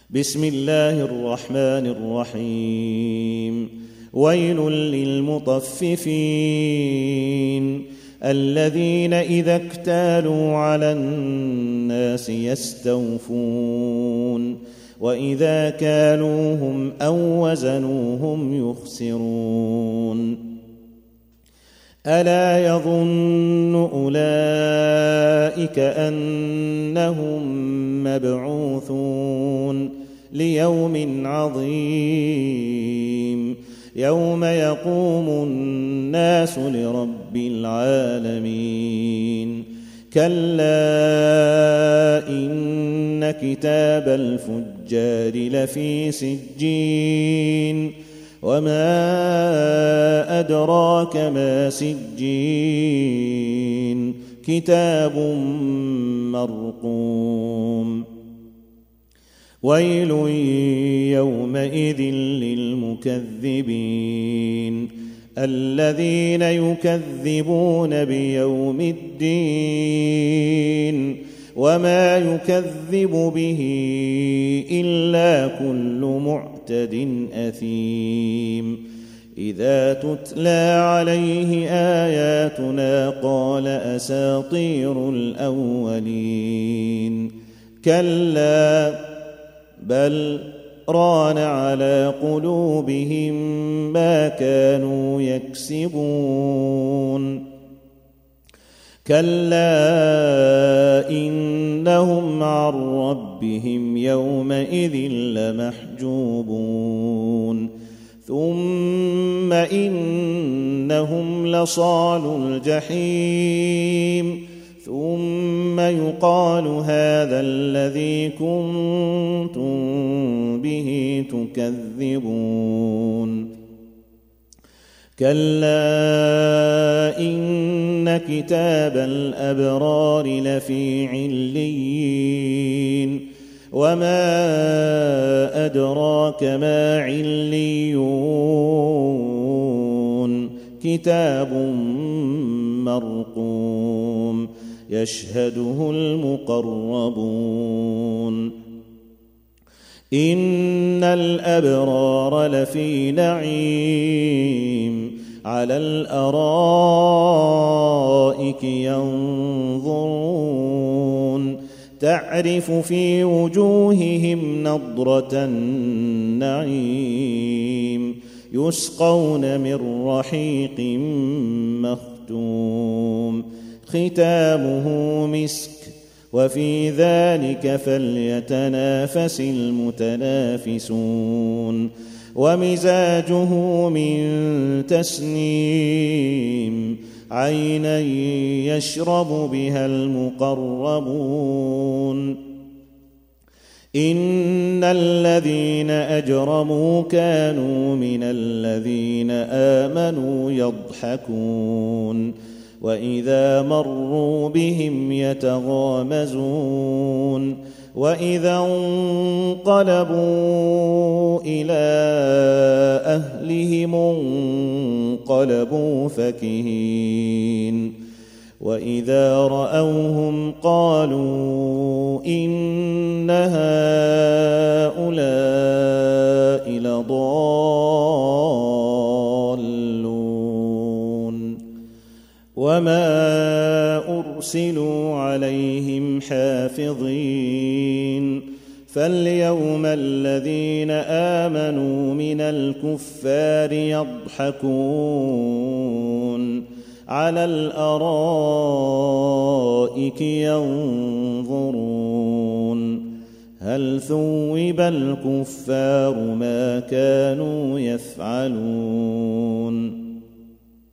بسم الله الرحمن الرحيم. ويل للمطففين الذين إذا اكتالوا على الناس يستوفون وإذا كالوهم أو وزنوهم يخسرون. ألا يظن أولئك أنهم مبعوثون ليوم عظيم يوم يقوم الناس لرب العالمين. كلا إن كتاب الفجار لفي سجين وما أدراك ما سجين كتاب مرقوم. ويل يومئذ للمكذبين الذين يكذبون بيوم الدين وما يكذب به إلا كل معتد أثيم. إذا تتلى عليه آياتنا قال أساطير الأولين. كلا بل ران على قلوبهم ما كانوا يكسبون. كلا إنهم عن ربهم يومئذ لمحجوبون. ثم إنهم لصالو الجحيم ثم يقال هذا الذي كنتم به تكذبون. كلا إن كتاب الأبرار لفي عليين وما أدراك ما عليون كتاب مرقوم يشهده المقربون. إن الأبرار لفي نعيم على الأرائك ينظرون تعرف في وجوههم نضرة النعيم يسقون من رحيق مختوم ختامه مسك وفي ذلك فليتنافس المتنافسون. ومزاجه من تسنيم عينا يشرب بها المقربون. إن الذين أجرموا كانوا من الذين آمنوا يضحكون وإذا مروا بهم يتغامزون وإذا انقلبوا إلى أهلهم انقلبوا فكهين وإذا رأوهم قالوا إن هؤلاء لضالون. وما أرسلوا عليهم حافظين فاليوم الذين آمنوا من الكفار يضحكون على الأرائك ينظرون هل ثوب الكفار ما كانوا يفعلون.